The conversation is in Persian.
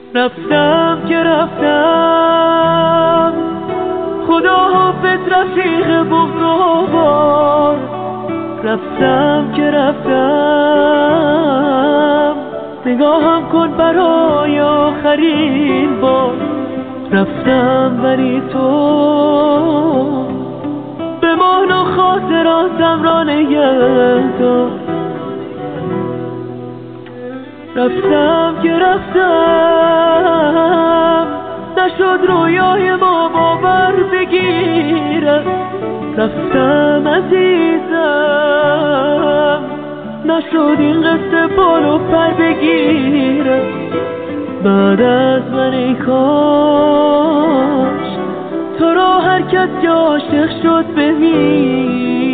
رفتم که رفتم، خدا حافظ رفیق بغض‌آور. رفتم که رفتم، نگاهم کن برای آخرین بار. رفتم ولی تو بمان و خاطراتم را نگه دار. رفتم که رفتم، نشد رویای ما باور بگیره. رفتم عزیزم، نشد این قصه بال و پر بگیره. بعد از من ای کاش تو را هر کس که عاشق شد بمیره.